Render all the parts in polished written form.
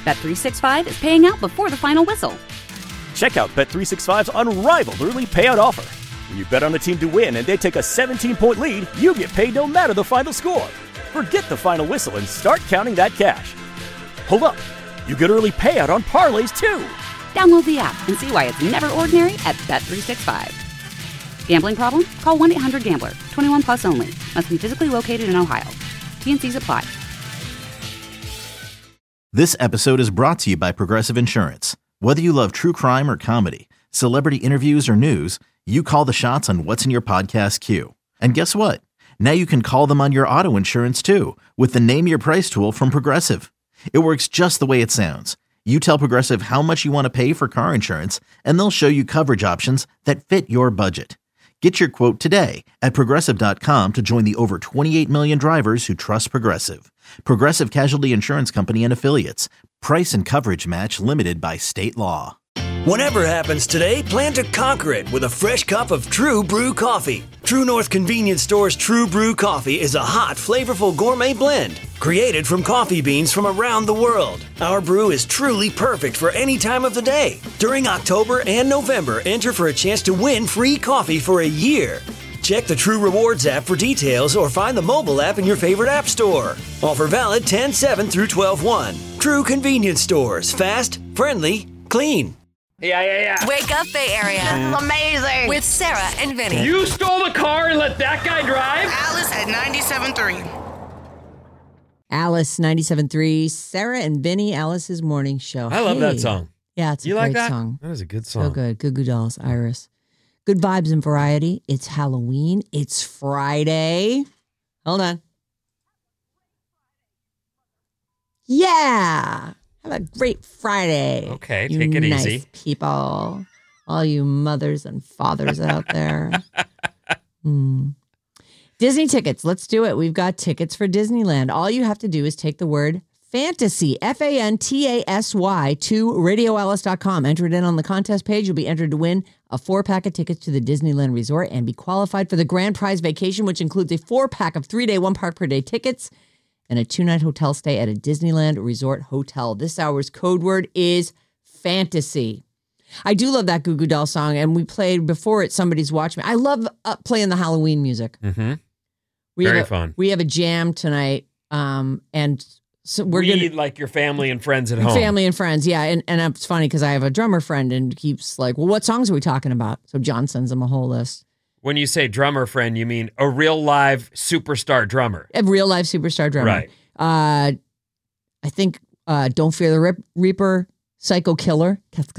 Bet365 is paying out before the final whistle. Check out Bet365's unrivaled early payout offer. When you bet on a team to win and they take a 17-point lead, you get paid no matter the final score. Forget the final whistle and start counting that cash. Hold up. You get early payout on parlays, too. Download the app and see why it's never ordinary at Bet365. Gambling problem? Call 1-800-GAMBLER. 21 plus only. Must be physically located in Ohio. T&Cs apply. This episode is brought to you by Progressive Insurance. Whether you love true crime or comedy, celebrity interviews or news, you call the shots on what's in your podcast queue. And guess what? Now you can call them on your auto insurance too with the Name Your Price tool from Progressive. It works just the way it sounds. You tell Progressive how much you want to pay for car insurance, and they'll show you coverage options that fit your budget. Get your quote today at Progressive.com to join the over 28 million drivers who trust Progressive. Progressive Casualty Insurance Company and Affiliates. Price and coverage match limited by state law. Whatever happens today, plan to conquer it with a fresh cup of True Brew coffee. True North Convenience Store's True Brew coffee is a hot, flavorful gourmet blend created from coffee beans from around the world. Our brew is truly perfect for any time of the day. During October and November, enter for a chance to win free coffee for a year. Check the True Rewards app for details or find the mobile app in your favorite app store. Offer valid 10/7 through 12/1. True Convenience Stores. Fast, friendly, clean. Yeah. Wake up, Bay Area. This is amazing. With Sarah and Vinny. You stole the car and let that guy drive? Alice at 97.3. Alice 97.3, Sarah and Vinny, Alice's morning show. I love that song. Yeah, it's a You great like that? song. That is a good song. So good. Goo Goo Dolls, Iris. Good vibes and variety. It's Halloween. It's Friday. Hold on. Yeah. Have a great Friday. Okay, you take it nice easy. people. All you mothers and fathers out there. Disney tickets. Let's do it. We've got tickets for Disneyland. All you have to do is take the word fantasy, FANTASY, to radioalice.com. Enter it in on the contest page. You'll be entered to win a 4-pack of tickets to the Disneyland Resort and be qualified for the grand prize vacation, which includes a 4-pack of 3-day, 1-park-per-day tickets and a 2-night hotel stay at a Disneyland Resort hotel. This hour's code word is fantasy. I do love that Goo Goo Doll song, and we played before it, Somebody's Watching Me. I love playing the Halloween music. Mm-hmm. Very fun. We have a jam tonight, and so we're going to... like your family and friends at home. Family and friends, yeah. And it's funny because I have a drummer friend, and he's like, well, what songs are we talking about? So John sends him a whole list. When you say drummer friend, you mean a real live superstar drummer. A real life superstar drummer. Right. I think Don't Fear the Reaper, Psycho Killer,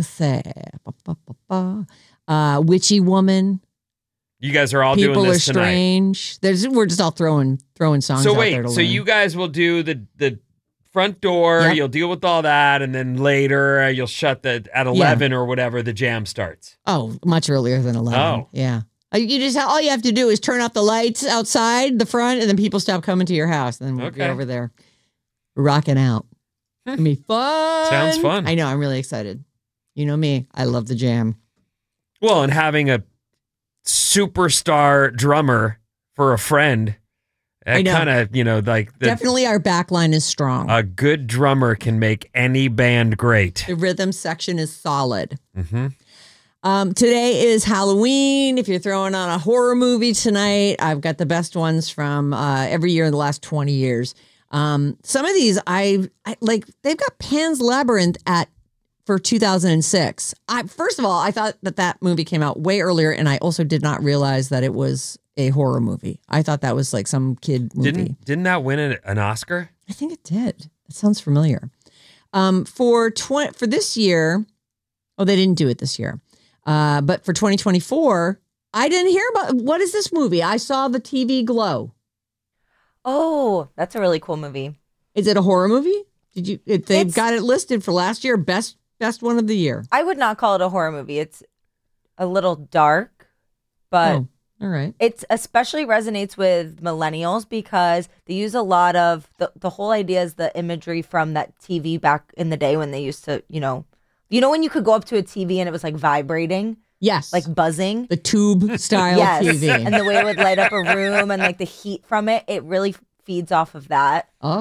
Witchy Woman. You guys are all People doing Are this tonight. Strange. We're just all throwing songs So out there wait, to so learn. you guys will do the front door, Yep. you'll deal with all that, and then later you'll shut at 11 or whatever the jam starts. Oh, much earlier than 11. Oh. Yeah. All you have to do is turn off the lights outside the front, and then people stop coming to your house. And then we'll be Okay. over there rocking out. It'll be fun. Sounds fun. I know. I'm really excited. You know me. I love the jam. Well, and having a superstar drummer for a friend, I know. kind of, Definitely our back line is strong. a good drummer can make any band great. The rhythm section is solid. Mm-hmm. Today is Halloween. If you're throwing on a horror movie tonight, I've got the best ones from every year in the last 20 years. Some of these I like. They've got Pan's Labyrinth for 2006. First of all, I thought that movie came out way earlier, and I also did not realize that it was a horror movie. I thought that was like some kid movie. Didn't that win an Oscar? I think it did. That sounds familiar. For this year, they didn't do it this year. But for 2024, I didn't hear about, what is this movie? I saw the TV Glow. Oh, that's a really cool movie. Is it a horror movie? They've got it listed for last year, best one of the year. I would not call it a horror movie. It's a little dark, but all right. It especially resonates with millennials because they use a lot of the whole idea is the imagery from that TV back in the day when they used to, when you could go up to a TV and it was like vibrating. Yes. Like buzzing. The tube style TV. And the way it would light up a room and like the heat from it, it really feeds off of that. Oh.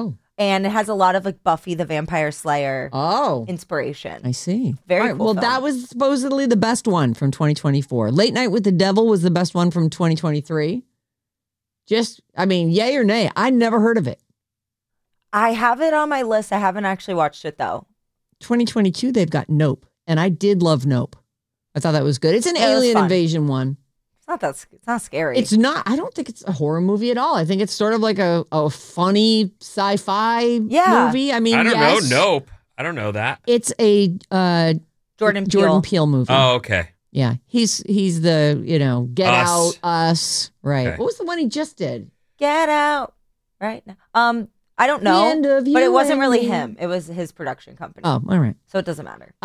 And it has a lot of like Buffy the Vampire Slayer Oh, inspiration. I see. Very All right, cool well, film. that was supposedly the best one from 2024. Late Night with the Devil was the best one from 2023. Yay or nay? I never heard of it. I have it on my list. I haven't actually watched it though. 2022, they've got Nope. And I did love Nope. I thought that was good. It's an Yeah, it was alien fun. invasion one. It's not scary. It's not, I don't think it's a horror movie at all. I think it's sort of like a funny sci-fi movie. I mean, I don't yes, know. Nope. I don't know that. It's a Jordan Peele movie. Oh, okay. Yeah. He's the, Get Us. Out, Us. Right. Okay. What was the one he just did? Get Out right now. I don't know, The End of but You it wasn't and really Me. him. It was his production company. Oh, all right. So it doesn't matter.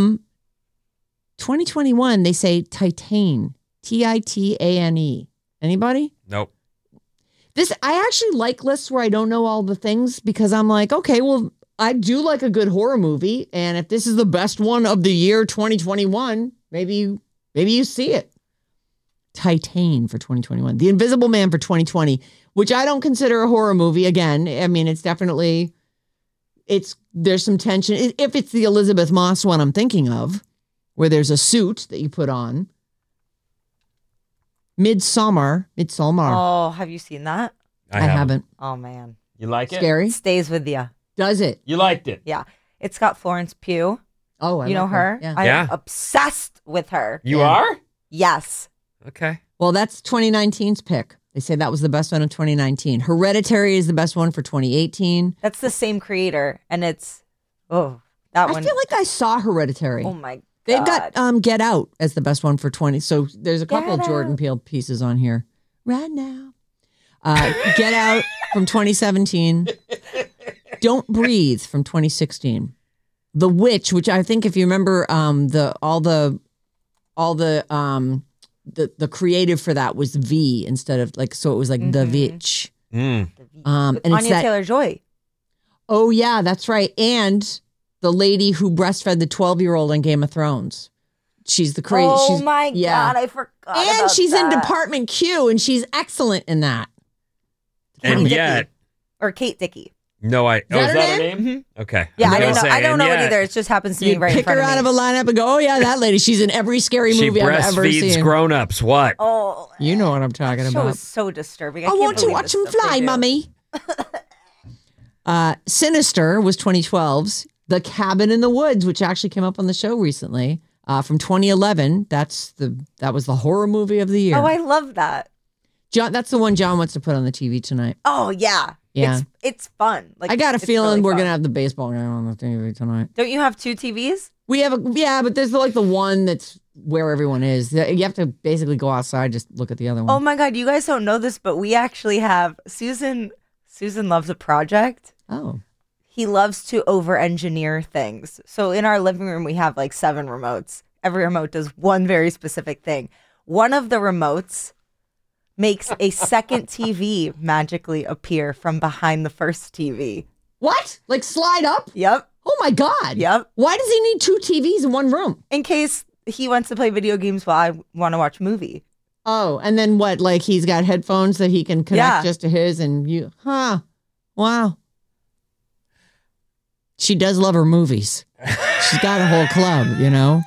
2021, they say Titane. Titane. Anybody? Nope. I actually like lists where I don't know all the things because I'm like, okay, well, I do like a good horror movie. And if this is the best one of the year 2021, maybe you see it. Titane for 2021. The Invisible Man for 2020, which I don't consider a horror movie. Again, I mean, it's definitely, there's some tension. If it's the Elizabeth Moss one I'm thinking of, where there's a suit that you put on. Midsommar. Oh, have you seen that? I haven't. Oh man, You like it? Scary? it stays with you. Does it? You liked it? Yeah, it's got Florence Pugh. Oh, You know love her? Yeah. I'm Yeah. obsessed with her. You Yeah. are? Yes. Okay. Well, that's 2019's pick. They say that was the best one of 2019. Hereditary is the best one for 2018. That's the same creator, and it's that I one. feel like I saw Hereditary. Oh my god. They've got Get Out as the best one for 20. So there's a couple Get of Jordan Out. Peele pieces on here right now. Get Out from 2017. Don't Breathe from 2016. The Witch, which I think if you remember, the creative for that was V instead of so it was like The Witch. Mm. And it's Anya that. Taylor-Joy. Oh yeah, that's right. And the lady who breastfed the 12-year-old on Game of Thrones. She's the crazy. Oh my god, I forgot. And about she's in that. Department Q, and she's excellent in that. And Dickey. yet, or Kate Dickey. no, that is her that her name? name? Okay. Yeah, was I don't gonna know. say, I don't know and it yet, either. It just happens to be You'd right in pick front her of out me. of a lineup and go, oh yeah, that lady. She's in every scary She movie I've ever breastfeeds seen. grown-ups. What? Oh, You know what I'm talking that show about. is so disturbing. I can't want to believe watch the him stuff they fly, do. Mummy. Sinister was 2012's. The Cabin in the Woods, which actually came up on the show recently, from 2011. That was the horror movie of the year. Oh, I love that. John, that's the one John wants to put on the TV tonight. Oh yeah, Yeah. It's fun. Like I got a it's feeling really we're fun. gonna have the baseball game on the TV tonight. Don't you have 2 TVs? We have but there's the one that's where everyone is. You have to basically go outside, just look at the other one. Oh my god, you guys don't know this, but we actually have Susan loves a project. Oh. He loves to over-engineer things. So in our living room, we have like 7 remotes. Every remote does one very specific thing. One of the remotes makes a second TV magically appear from behind the first TV. What? Like slide up? Yep. Oh my God. Yep. Why does he need 2 TVs in one room? In case he wants to play video games while I want to watch a movie. Oh, and then what? Like he's got headphones that he can connect Yeah. just to his and you. Huh. Wow. She does love her movies. She's got a whole club, you know?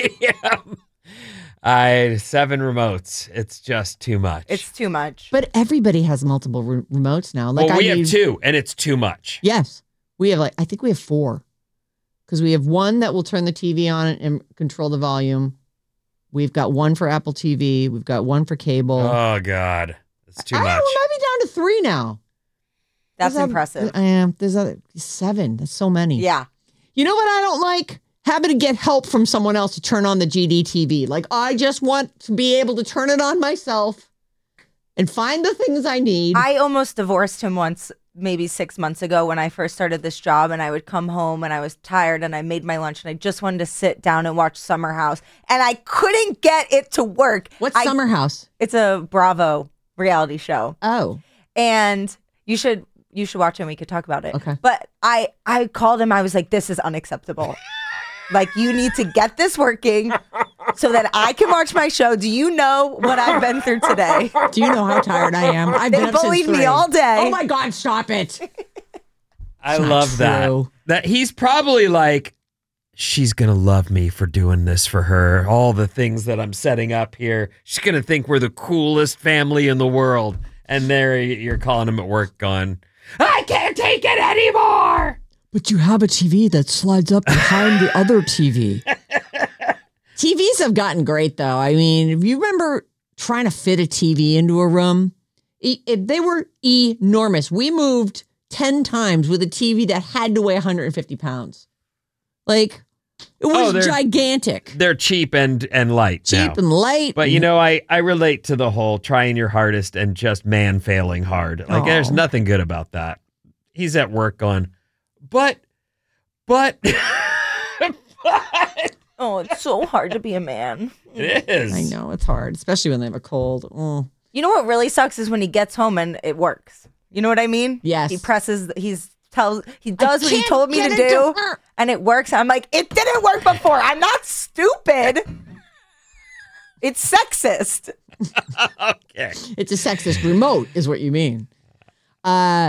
I am. 7 remotes. It's just too much. It's too much. But everybody has multiple remotes now. Like well, we I have 2, and it's too much. Yes. We have I think we have 4. Because we have one that will turn the TV on and control the volume. We've got one for Apple TV. We've got one for cable. Oh, God. It's too I much. We might be down to 3 now. That's There's impressive. I am. There's 7. That's so many. Yeah. You know what I don't like? Having to get help from someone else to turn on the GDTV. Like, I just want to be able to turn it on myself and find the things I need. I almost divorced him once, maybe 6 months ago when I first started this job, and I would come home and I was tired and I made my lunch and I just wanted to sit down and watch Summer House, and I couldn't get it to work. What's Summer House? It's a Bravo reality show. Oh. And you should watch it and we could talk about it. Okay. But I called him. I was like, this is unacceptable. Like, you need to get this working so that I can watch my show. Do you know what I've been through today? Do you know how tired I am? I've They been up since bullied me 3. all day. Oh my God, stop it. I Not love true. that he's probably like, she's going to love me for doing this for her. All the things that I'm setting up here. She's going to think we're the coolest family in the world. And there you're calling him at work going, I can't take it anymore. But you have a TV that slides up behind the other TV. TVs have gotten great, though. I mean, if you remember trying to fit a TV into a room, they were enormous. We moved 10 times with a TV that had to weigh 150 pounds. Like, it was gigantic. They're cheap and light. Cheap and light. But, you know, I relate to the whole trying your hardest and just man failing hard. Like, there's nothing good about that. He's at work going, but. Oh, it's so hard to be a man. It is. I know, it's hard, especially when they have a cold. Oh. You know what really sucks is when he gets home and it works. You know what I mean? Yes. He presses, he does what he told me to do, and it works. I'm like, it didn't work before. I'm not stupid. It's sexist. Okay. It's a sexist remote, is what you mean. All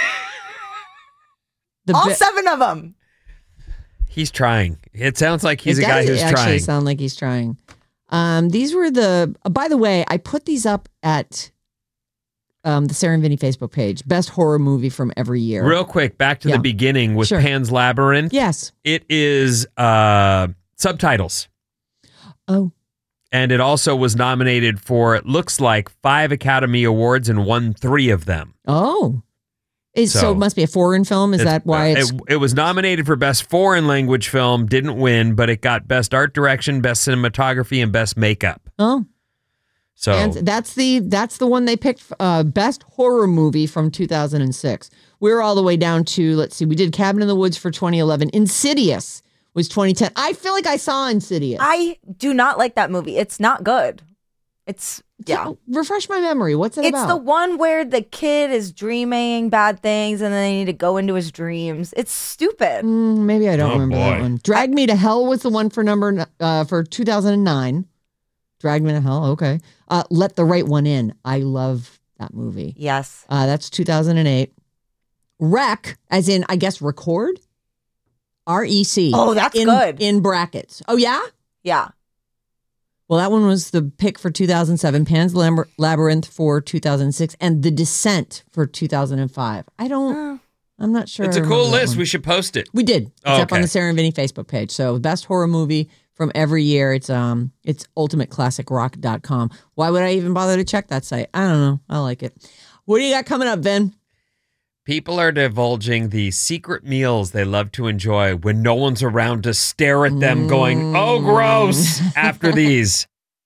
7 of them. He's trying. It sounds like he's a guy who's actually trying. Sound like he's trying. These were by the way, I put these up at the Sarah and Vinny Facebook page. Best horror movie from every year. Real quick, back to the beginning with Pan's Labyrinth. Yes. It is subtitles. Oh. And it also was nominated for, it looks like, 5 Academy Awards and won 3 of them. Oh. So it must be a foreign film? Is that why it was nominated for Best Foreign Language Film, didn't win, but it got Best Art Direction, Best Cinematography, and Best Makeup. Oh. So and that's the one they picked, Best Horror Movie from 2006. We're all the way down to, let's see, we did Cabin in the Woods for 2011. Insidious was 2010. I feel like I saw Insidious. I do not like that movie. It's not good. Refresh my memory. What's it about? It's the one where the kid is dreaming bad things and then they need to go into his dreams. It's stupid. Maybe I don't remember that one. Drag Me to Hell was the one for for 2009. Drag Me to Hell. Okay. Let the Right One In. I love that movie. Yes. That's 2008. Rec, as in, I guess, record. REC. Oh, that's good. In brackets. Oh, yeah? Yeah. Well, that one was the pick for 2007, Pan's Labyrinth for 2006, and The Descent for 2005. I'm not sure. It's a cool list. We should post it. We did. It's up on the Sarah and Vinny Facebook page. So best horror movie from every year. It's ultimateclassicrock.com. Why would I even bother to check that site? I don't know. I like it. What do you got coming up, Vin? People are divulging the secret meals they love to enjoy when no one's around to stare at them going, oh, gross, after these.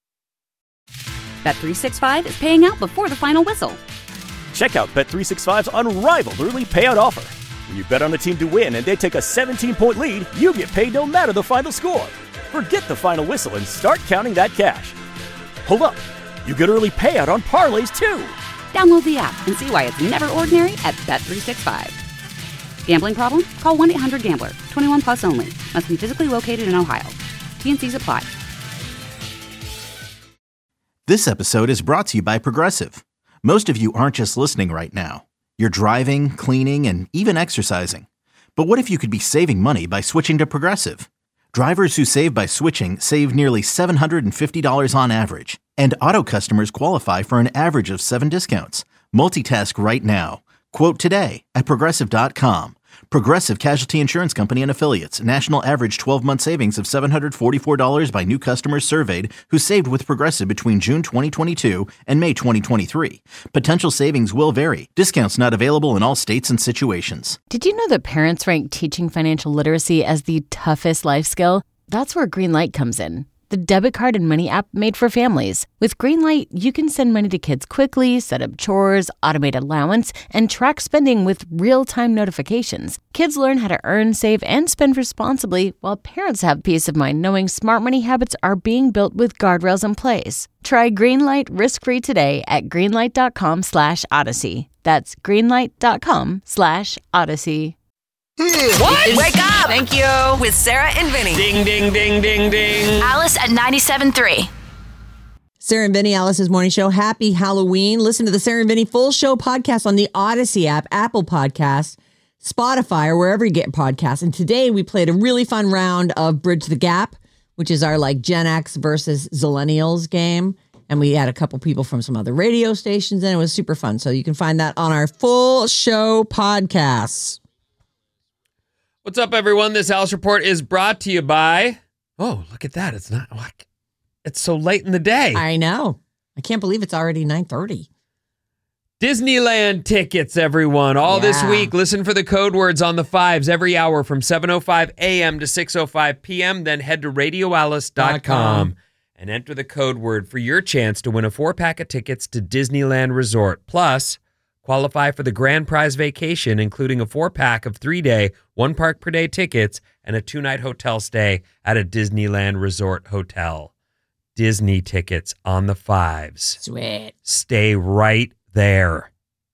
Bet365 is paying out before the final whistle. Check out Bet365's unrivaled early payout offer. When you bet on a team to win and they take a 17-point lead, you get paid no matter the final score. Forget the final whistle and start counting that cash. Hold up. You get early payout on parlays, too. Download the app and see why it's never ordinary at Bet365. Gambling problem? Call 1-800-GAMBLER. 21 plus only. Must be physically located in Ohio. T&Cs apply. This episode is brought to you by Progressive. Most of you aren't just listening right now. You're driving, cleaning, and even exercising. But what if you could be saving money by switching to Progressive? Drivers who save by switching save nearly $750 on average. And auto customers qualify for an average of 7 discounts. Multitask right now. Quote today at Progressive.com. Progressive Casualty Insurance Company and Affiliates. National average 12-month savings of $744 by new customers surveyed who saved with Progressive between June 2022 and May 2023. Potential savings will vary. Discounts not available in all states and situations. Did you know that parents rank teaching financial literacy as the toughest life skill? That's where Greenlight comes in. The debit card and money app made for families. With Greenlight, you can send money to kids quickly, set up chores, automate allowance, and track spending with real-time notifications. Kids learn how to earn, save, and spend responsibly, while parents have peace of mind knowing smart money habits are being built with guardrails in place. Try Greenlight risk-free today at greenlight.com/Odyssey. That's greenlight.com/Odyssey. What? Wake up! Thank you. With Sarah and Vinny. Ding, ding, ding, ding, ding. Alice at 97.3. Sarah and Vinny, Alice's Morning Show. Happy Halloween. Listen to the Sarah and Vinny Full Show podcast on the Odyssey app, Apple Podcasts, Spotify, or wherever you get podcasts. And today we played a really fun round of Bridge the Gap, which is our like Gen X versus Zillennials game. And we had a couple people from some other radio stations, and it was super fun. So you can find that on our full show podcasts. What's up, everyone? This House Report is brought to you by... Oh, look at that. It's not... It's so late in the day. I know. I can't believe it's already 9:30. Disneyland tickets, everyone. All this week, listen for the code words on the fives every hour from 7:05 a.m. to 6:05 p.m. Then head to radioalice.com and enter the code word for your chance to win a 4-pack of tickets to Disneyland Resort. Plus, qualify for the grand prize vacation, including a 4-pack of 3-day, 1-park-per-day tickets and a 2-night hotel stay at a Disneyland Resort hotel. Disney tickets on the fives. Sweet. Stay right there.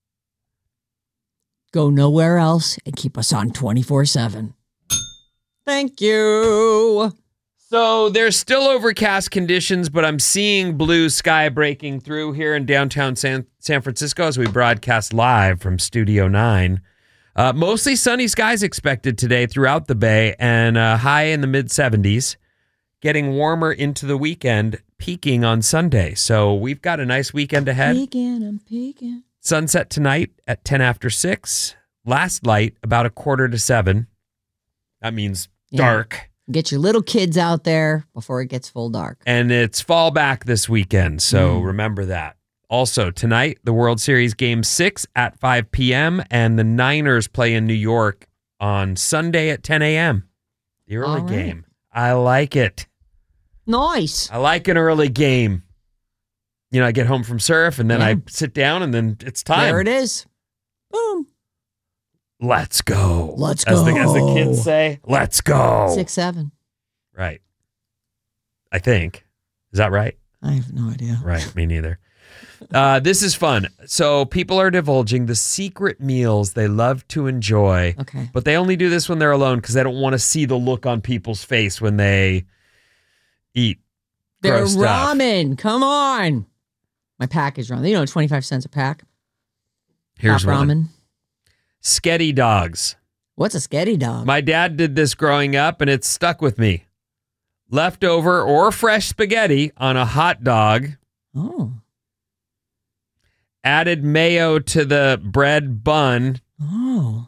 Go nowhere else and keep us on 24/7. Thank you. So there's still overcast conditions, but I'm seeing blue sky breaking through here in downtown San Francisco as we broadcast live from Studio 9. Mostly sunny skies expected today throughout the Bay and high in the mid-70s. Getting warmer into the weekend, peaking on Sunday. So we've got a nice weekend ahead. I'm peeking. Sunset tonight at 10 after 6. Last light about 6:45. That means dark. Get your little kids out there before it gets full dark. And it's fall back this weekend, so remember that. Also, tonight, the World Series Game 6 at 5 p.m. and the Niners play in New York on Sunday at 10 a.m. The early game. I like it. Nice. I like an early game. You know, I get home from surf and then I sit down and then it's time. There it is. Boom. Let's go. Let's As go. the kids say, let's go. 6-7. Right. I think. Is that right? I have no idea. Right. Me neither. This is fun. So people are divulging the secret meals they love to enjoy. Okay. But they only do this when they're alone because they don't want to see the look on people's face when they eat. They're gross stuff. ramen. Come on. My pack is ramen. You know, 25 cents a pack. Here's Top one. ramen. Sketty dogs. What's a sketty dog? My dad did this growing up and it's stuck with me. Leftover or fresh spaghetti on a hot dog. Oh. Added mayo to the bread bun. Oh.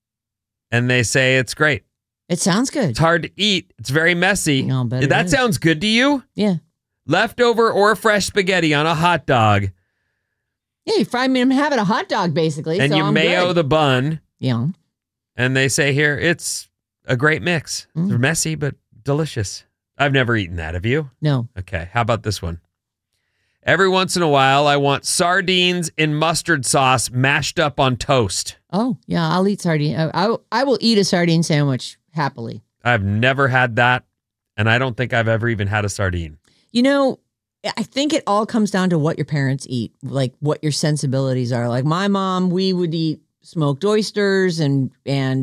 And they say it's great. It sounds good. It's hard to eat. It's very messy. I'll bet it That is. sounds good to you? Yeah. Leftover or fresh spaghetti on a hot dog. Yeah, you fry me. I'm having a hot dog, basically. And so you I'm mayo good. the bun. Yeah. And they say here, it's a great mix. It's messy, but delicious. I've never eaten that. Have you? No. Okay. How about this one? Every once in a while, I want sardines in mustard sauce mashed up on toast. Oh, yeah. I'll eat sardine. I will eat a sardine sandwich happily. I've never had that. And I don't think I've ever even had a sardine. You know, I think it all comes down to what your parents eat, like what your sensibilities are. Like my mom, we would eat smoked oysters and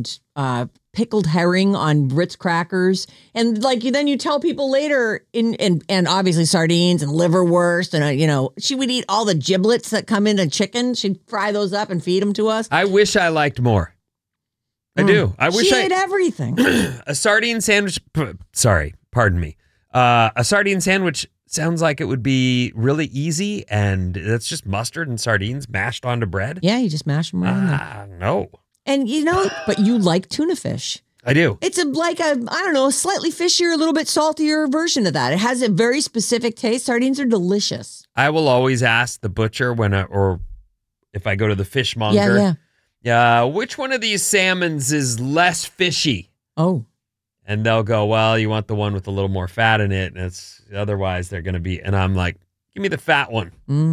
pickled herring on Ritz crackers, and like then you tell people later and obviously sardines and liverwurst, and she would eat all the giblets that come in and chicken. She'd fry those up and feed them to us. I wish I liked more. I do. I wish she I ate everything. A sardine sandwich. Sorry, pardon me. A sardine sandwich sounds like it would be really easy, and it's just mustard and sardines mashed onto bread. Yeah, you just mash them right in there. No. And but you like tuna fish. I do. It's like a slightly fishier, a little bit saltier version of that. It has a very specific taste. Sardines are delicious. I will always ask the butcher or if I go to the fishmonger. Yeah. Which one of these salmons is less fishy? Oh. And they'll go, well, you want the one with a little more fat in it. And otherwise they're going to be, and I'm like, give me the fat one.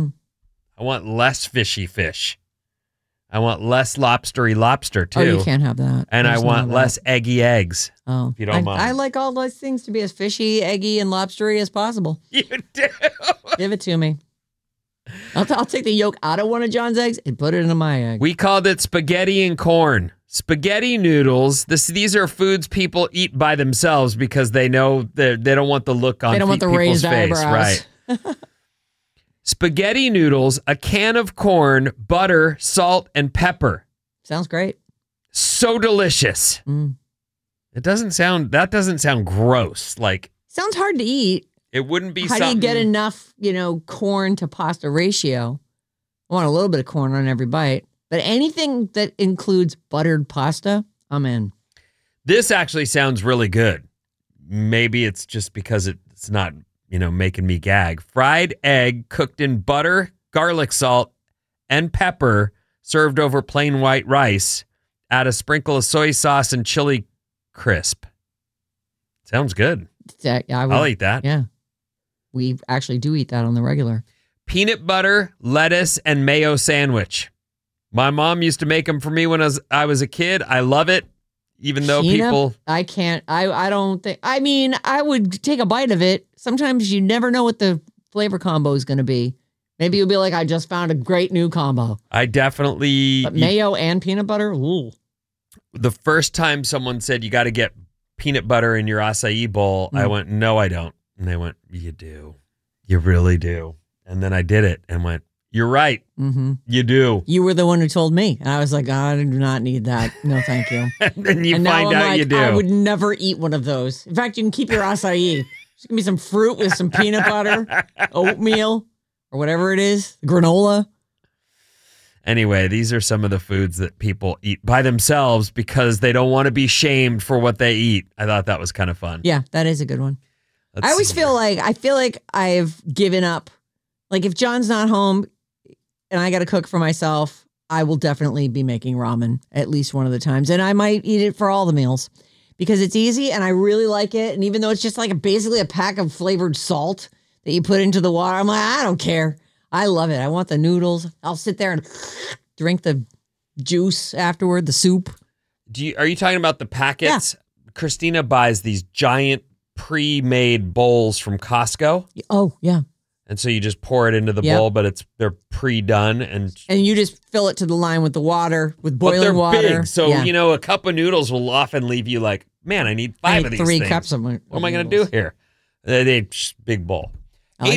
I want less fishy fish. I want less lobstery lobster too. Oh, you can't have that. And I want less eggy eggs. Oh, if you don't mind. I like all those things to be as fishy, eggy, and lobstery as possible. You do. Give it to me. I'll take the yolk out of one of John's eggs and put it into my egg. We called it spaghetti and corn. Spaghetti noodles. These are foods people eat by themselves because they know they don't want the look on they don't want the people's raised face. eyebrows. Right. Spaghetti noodles, a can of corn, butter, salt, and pepper. Sounds great. So delicious. That doesn't sound gross. Like, sounds hard to eat. it wouldn't be How something. do you get enough, corn to pasta ratio? I want a little bit of corn on every bite. But anything that includes buttered pasta, I'm in. This actually sounds really good. Maybe it's just because it's not, making me gag. Fried egg cooked in butter, garlic salt, and pepper, served over plain white rice. Add a sprinkle of soy sauce and chili crisp. Sounds good. I'll eat that. Yeah. We actually do eat that on the regular. Peanut butter, lettuce, and mayo sandwich. My mom used to make them for me when I was a kid. I love it, even though people... I can't. I don't think... I mean, I would take a bite of it. Sometimes you never know what the flavor combo is going to be. Maybe you'll be like, I just found a great new combo. I definitely... But mayo and peanut butter? Ooh. The first time someone said you got to get peanut butter in your acai bowl, I went, no, I don't. And they went, you do. You really do. And then I did it and went, you're right. Mm-hmm. You do. You were the one who told me. And I was like, I do not need that. No, thank you. And then you and find now I'm out like, you do. I would never eat one of those. In fact, you can keep your acai. Just give me some fruit with some peanut butter, oatmeal, or whatever it is, granola. Anyway, these are some of the foods that people eat by themselves because they don't want to be shamed for what they eat. I thought that was kind of fun. Yeah, that is a good one. I always feel like I've given up. Like if John's not home and I got to cook for myself, I will definitely be making ramen at least one of the times. And I might eat it for all the meals because it's easy and I really like it. And even though it's just like basically a pack of flavored salt that you put into the water, I'm like, I don't care. I love it. I want the noodles. I'll sit there and drink the juice afterward, the soup. Are you talking about the packets? Yeah. Christina buys these giant pre-made bowls from Costco. Oh, yeah. And so you just pour it into the bowl, but they're pre-done. And you just fill it to the line with the water, with boiling water. Big. So, a cup of noodles will often leave you like, man, I need 5 of these 3 things. cups of What am I going to do here? They big bowl. Like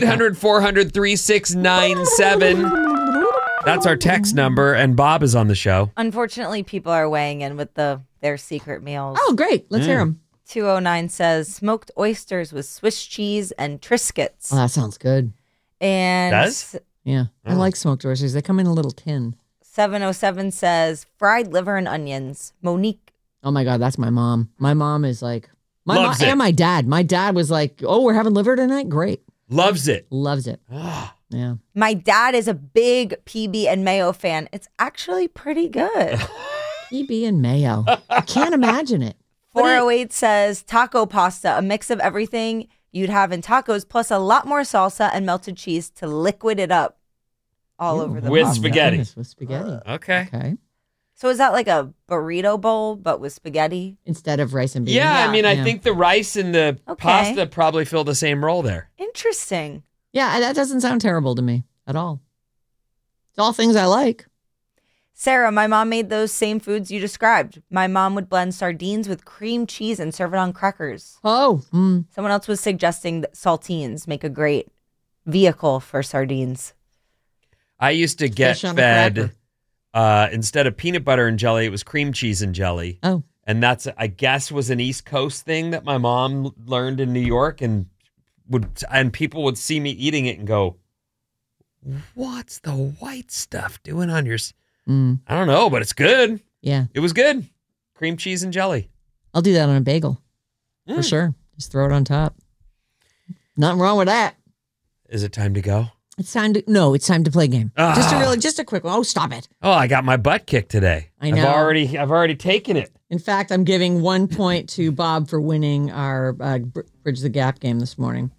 800-400-3697. That's our text number, and Bob is on the show. Unfortunately, people are weighing in with their secret meals. Oh, great. Let's hear them. 209 says smoked oysters with Swiss cheese and Triscuits. Oh, that sounds good. And does? Yeah. I like smoked oysters. They come in a little tin. 707 says fried liver and onions. Monique. Oh my God, that's my mom. My mom is like, Loves it. and my dad. My dad was like, oh, we're having liver tonight? Great. Loves it. Loves it. Yeah. My dad is a big PB and mayo fan. It's actually pretty good. PB and mayo. I can't imagine it. 408 says taco pasta, a mix of everything you'd have in tacos, plus a lot more salsa and melted cheese to liquid it up all over the with pasta. spaghetti. With spaghetti. Okay. So is that like a burrito bowl, but with spaghetti? Instead of rice and beans? Yeah, I mean, I think the rice and the pasta probably fill the same role there. Interesting. Yeah, that doesn't sound terrible to me at all. It's all things I like. Sarah, my mom made those same foods you described. My mom would blend sardines with cream cheese and serve it on crackers. Oh. Someone else was suggesting that saltines make a great vehicle for sardines. I used to get fed, instead of peanut butter and jelly, it was cream cheese and jelly. Oh. And that's, I guess, was an East Coast thing that my mom learned in New York, and people would see me eating it and go, what's the white stuff doing on your... I don't know, but it's good. Yeah. It was good. Cream cheese and jelly. I'll do that on a bagel. For sure. Just throw it on top. Nothing wrong with that. Is it time to go? It's time to play a game. Just a quick one. Oh, stop it. Oh, I got my butt kicked today. I know. I've already taken it. In fact, I'm giving 1 point to Bob for winning our Bridge the Gap game this morning.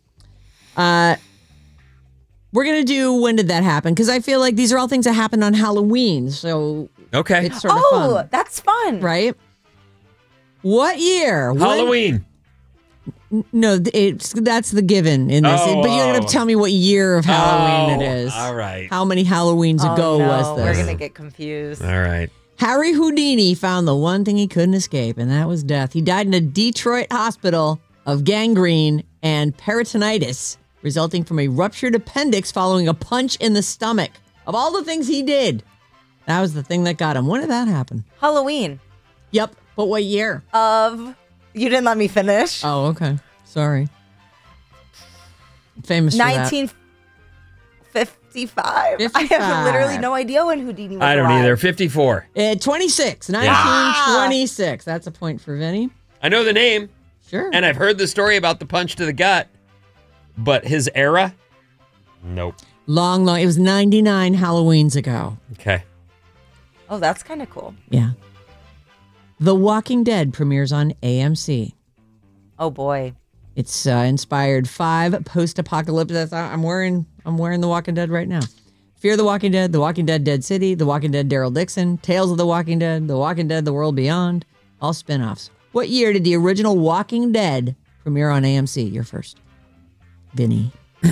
We're going to do When Did That Happen? Because I feel like these are all things that happened on Halloween. So it's sort of fun. Oh, that's fun. Right? What year? Halloween. No, that's the given in this. But you're going to tell me what year of Halloween it is. All right. How many Halloweens ago was this? We're going to get confused. All right. Harry Houdini found the one thing he couldn't escape, and that was death. He died in a Detroit hospital of gangrene and peritonitis, resulting from a ruptured appendix following a punch in the stomach. Of all the things he did, that was the thing that got him. When did that happen? Halloween. Yep, but what year? You didn't let me finish. Oh, okay. Sorry. Famous for that. 1955. I have literally no idea when Houdini was I don't alive. either. 54. 26. 1926. That's a point for Vinny. I know the name. Sure. And I've heard the story about the punch to the gut. But his era? Nope. Long. It was 99 Halloweens ago. Okay. Oh, that's kind of cool. Yeah. The Walking Dead premieres on AMC. Oh, boy. It's inspired 5 post-apocalyptic. I'm wearing The Walking Dead right now. Fear the Walking Dead, The Walking Dead, Dead City, The Walking Dead, Daryl Dixon, Tales of the Walking Dead, The Walking Dead, The World Beyond, all spin-offs. What year did the original Walking Dead premiere on AMC? You're first. Vinny.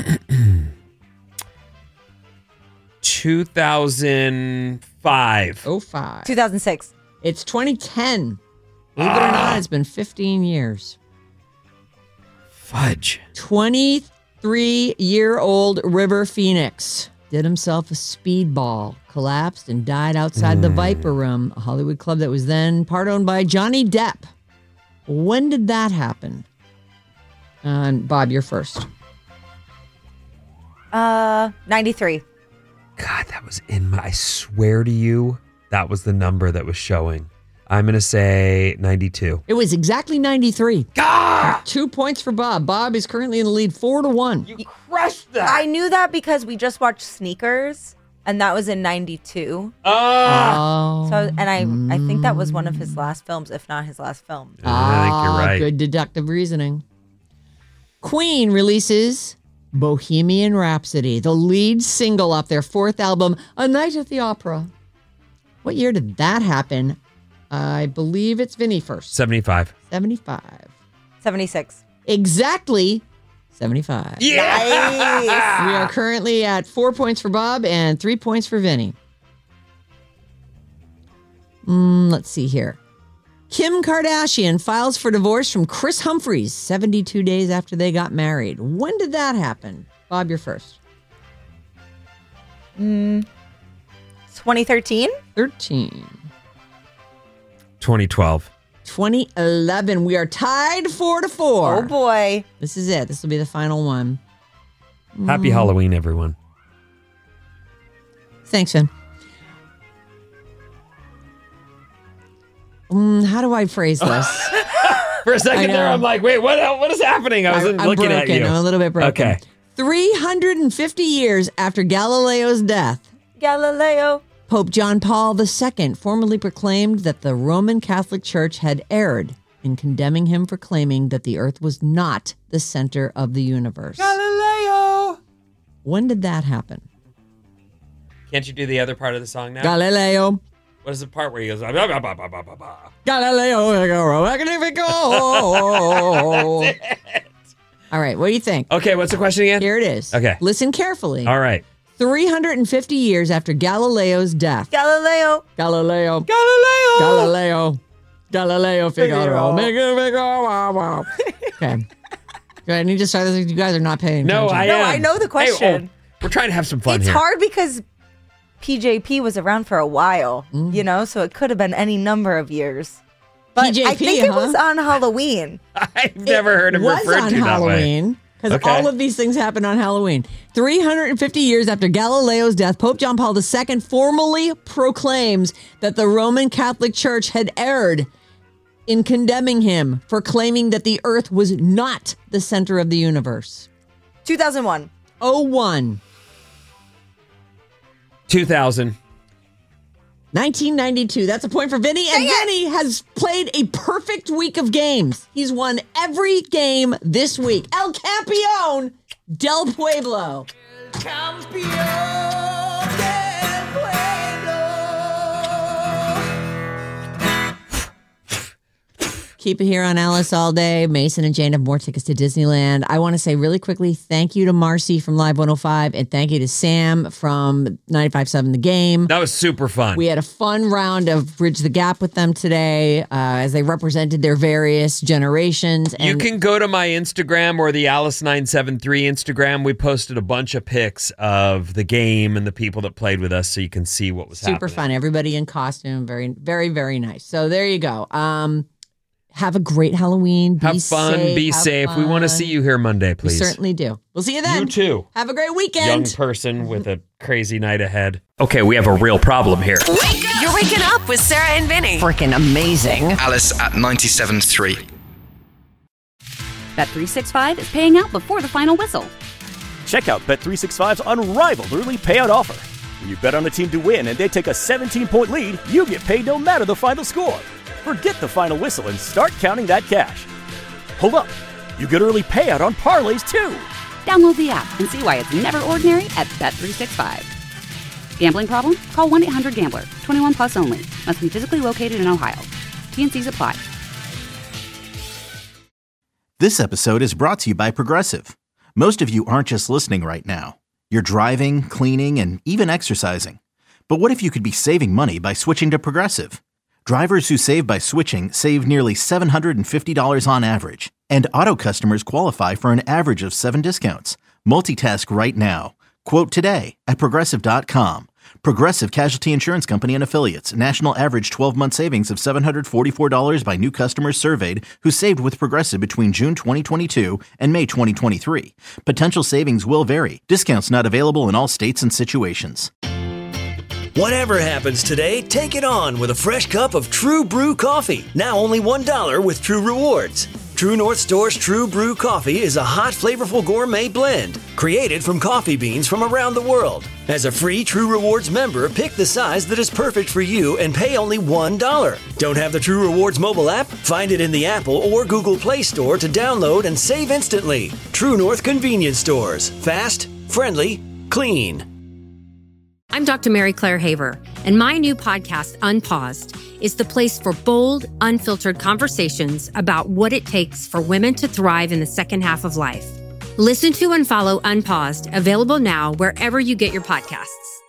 2005. 05. 2006. It's 2010. Believe it or not, it's been 15 years. Fudge. 23-year-old River Phoenix did himself a speedball, collapsed, and died outside the Viper Room, a Hollywood club that was then part owned by Johnny Depp. When did that happen? Bob, you're first. 93. God, that was in my... I swear to you, that was the number that was showing. I'm going to say 92. It was exactly 93. Ah! 2 points for Bob. Bob is currently in the lead 4-1. You crushed that. I knew that because we just watched Sneakers, and that was in 92. Oh. So, and I think that was one of his last films, if not his last film. I think you're right. Good deductive reasoning. Queen releases Bohemian Rhapsody, the lead single off their 4th album, A Night at the Opera. What year did that happen? I believe it's Vinny first. 75. 75. 76. Exactly 75. Yeah! We are currently at 4 points for Bob and 3 points for Vinny. Let's see here. Kim Kardashian files for divorce from Chris Humphries 72 days after they got married. When did that happen? Bob, you're first. 2013? 13. 2012. 2011. We are tied 4-4. Oh, boy. This is it. This will be the final one. Happy Halloween, everyone. Thanks, Finn. How do I phrase this? For a second there, I'm like, wait, what is happening? I was I'm looking broken. at you. I'm a little bit broken. Okay. 350 years after Galileo's death, Galileo. Pope John Paul II formally proclaimed that the Roman Catholic Church had erred in condemning him for claiming that the earth was not the center of the universe. Galileo. When did that happen? Can't you do the other part of the song now? Galileo. What is the part where he goes, bah, bah, bah, bah, bah, bah, bah. Galileo. Magnifico. All right, what do you think? Okay, what's the question again? Here it is. Okay. Listen carefully. All right. 350 years after Galileo's death. Galileo. Galileo. Galileo. Galileo. Galileo Figaro. Okay. I need to start this. You guys are not paying attention. No, I am. I know the question. We're trying to have some fun It's here. hard because PJP was around for a while, so it could have been any number of years. But PJP, I think it was on Halloween. I've never heard him referred to that way. Halloween. Because Okay. all of these things happened on Halloween. 350 years after Galileo's death, Pope John Paul II formally proclaims that the Roman Catholic Church had erred in condemning him for claiming that the earth was not the center of the universe. 2001. 01. 2000. 1992. That's a point for Vinny. And Vinny has played a perfect week of games. He's won every game this week. El Campeón del Pueblo. Keep it here on Alice all day. Mason and Jane have more tickets to Disneyland. I want to say really quickly, thank you to Marcy from Live 105 and thank you to Sam from 95.7 The Game. That was super fun. We had a fun round of Bridge the Gap with them today as they represented their various generations. And you can go to my Instagram or the Alice973 Instagram. We posted a bunch of pics of the game and the people that played with us so you can see what was happening. Super fun. Everybody in costume. Very, very, very nice. So there you go. Have a great Halloween. Have fun. Be safe. We want to see you here Monday, please. We certainly do. We'll see you then. You too. Have a great weekend. Young person with a crazy night ahead. Okay, we have a real problem here. You're waking up with Sarah and Vinny. Freaking amazing. Alice at 97.3. Bet365 is paying out before the final whistle. Check out Bet365's unrivaled early payout offer. When you bet on a team to win and they take a 17-point lead, you get paid no matter the final score. Forget the final whistle and start counting that cash. Hold up. You get early payout on parlays, too. Download the app and see why it's never ordinary at Bet365. Gambling problem? Call 1-800-GAMBLER. 21 plus only. Must be physically located in Ohio. T&Cs apply. This episode is brought to you by Progressive. Most of you aren't just listening right now. You're driving, cleaning, and even exercising. But what if you could be saving money by switching to Progressive? Drivers who save by switching save nearly $750 on average. And auto customers qualify for an average of 7 discounts. Multitask right now. Quote today at Progressive.com. Progressive Casualty Insurance Company and Affiliates. National average 12-month savings of $744 by new customers surveyed who saved with Progressive between June 2022 and May 2023. Potential savings will vary. Discounts not available in all states and situations. Whatever happens today, take it on with a fresh cup of True Brew coffee. Now only $1 with True Rewards. True North Store's True Brew coffee is a hot, flavorful gourmet blend created from coffee beans from around the world. As a free True Rewards member, pick the size that is perfect for you and pay only $1. Don't have the True Rewards mobile app? Find it in the Apple or Google Play Store to download and save instantly. True North Convenience Stores. Fast, friendly, clean. I'm Dr. Mary Claire Haver, and my new podcast, Unpaused, is the place for bold, unfiltered conversations about what it takes for women to thrive in the second half of life. Listen to and follow Unpaused, available now wherever you get your podcasts.